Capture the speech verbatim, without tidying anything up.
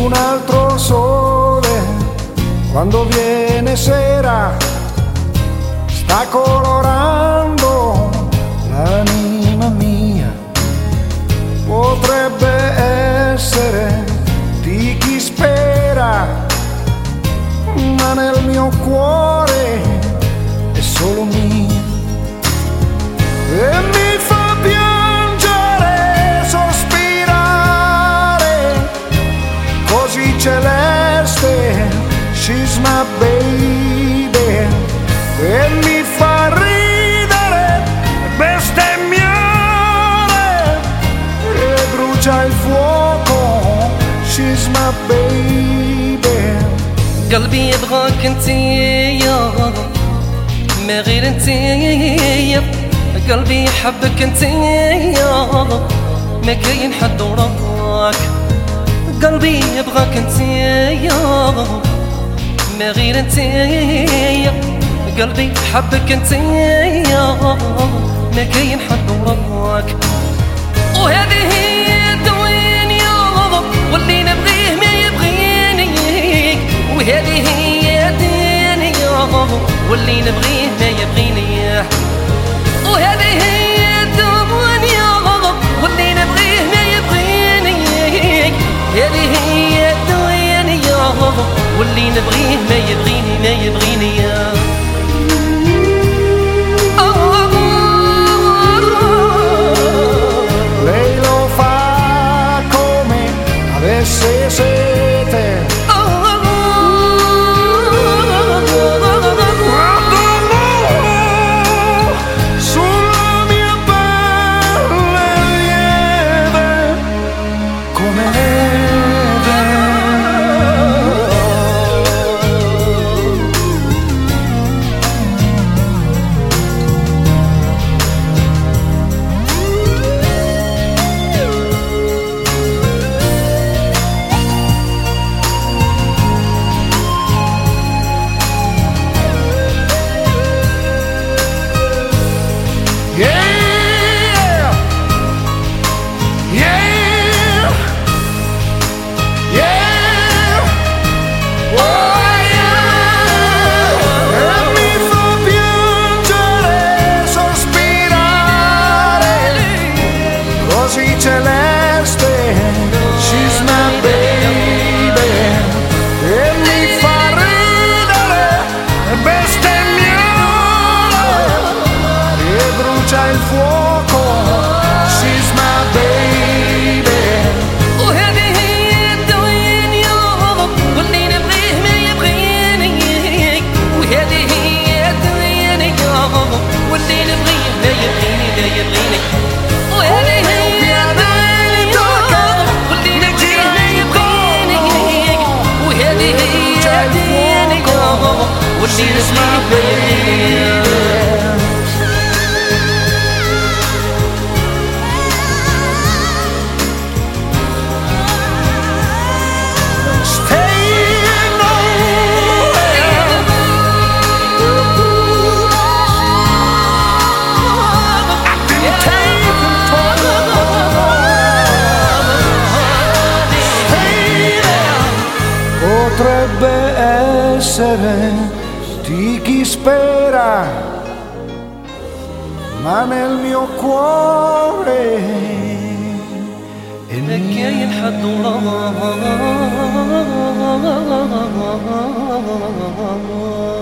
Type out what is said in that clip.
un altro sole, quando viene sera, sta colorando l'anima mia. Potrebbe essere di chi spera, ma nel mio cuore è solo mia. E mi fa piangere, sospirare, così celeste, she's my baby. E mi fa ridere, bestemmiare, e brucia il fuoco, she's my baby. قلبي يبغاك انتيا ما غير انتيا، قلبي يحبك انتيا ما كاين حد وراك. قلبي يبغاك انتيا ما غير انتيا، قلبي يحبك انتيا ما كاين حد وراك. وهذه هي الدنيا واللي نبغيه ما يبغيني، وهذه هي الدنيا واللي نبغيه ما يبغيني، وهذه هي الدنيا واللي نبغيه ما يبغيني، هذه هي الدنيا واللي نبغيه ما يبغيني ما يبغيني. Lei lo fa come avesse sete, celeste, she's my baby. E mi fa ridere, bestemmiare, e brucia il fuoco, she's my baby. وهذه هي الدنيا واللي نبغيه ما يبغيني، وهذه هي الدنيا واللي نبغيه ما يبغيني ما يبغيني، وهذه هي she's my baby. Staying nowhere, I've been taken for potrebbe essere di chi spera, ma nel mio cuore è ما كاين حد وراك.